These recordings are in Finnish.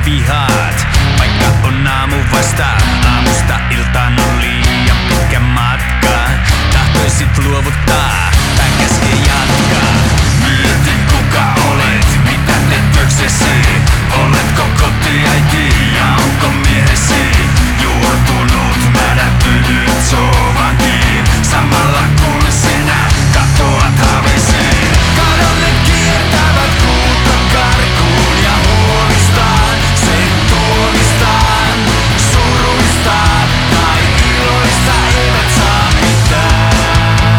vihaat. Vaikka on aamu vasta, aamusta iltaan on liian pitkä matka. Tahtoisit luovuttaa, tää käskee jatkaa. Mieti kuka olet, mitä teet työksesi. Oletko kotiäiti ja onko miehesi juurtunut, mädättynyt sovankin. Samalla kun sinä katoat haavisiin. Kadolle kiertävät kultakarkuun ja huolistaan. Sen tuomistaan, suruista tai iloista eivät saa mitään.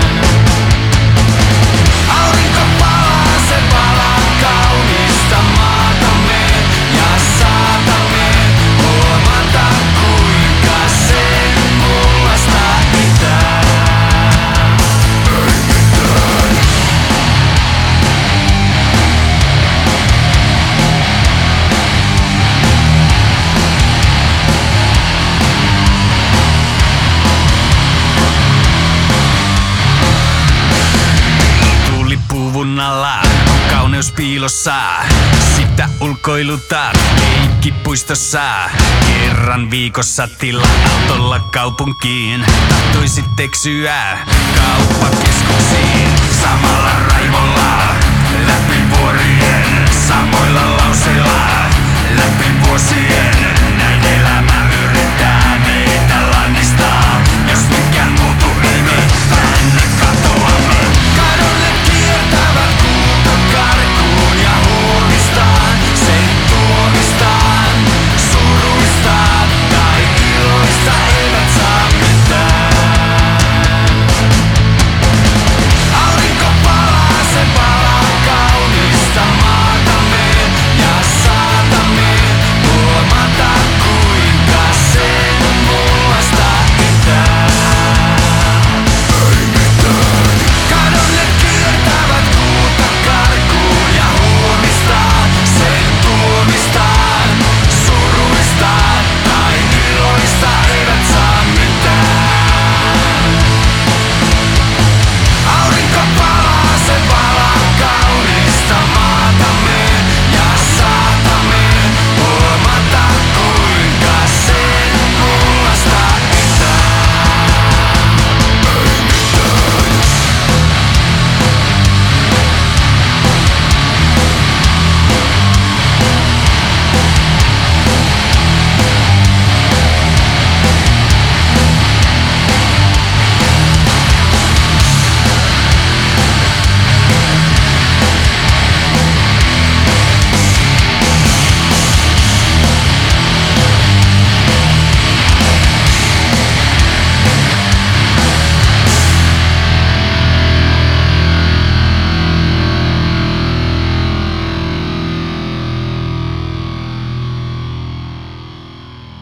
Aurinko palaa, se palaa kaunista maatamme ja saatamme huomata kuinka sen mullasta itää. Tuulipuvun alla on kauneus piilossa. Sitä ulkoilutat leikkipuistossa. Kerran viikossa tilaa autolla kaupunkiin. Tahtoisit eksyä kauppakeskuksiin. Samalla raivolla läpi vuorien. Samoilla lauseilla läpi vuosien. Näin elämä yrittää meitä lannistaa. Jos nyt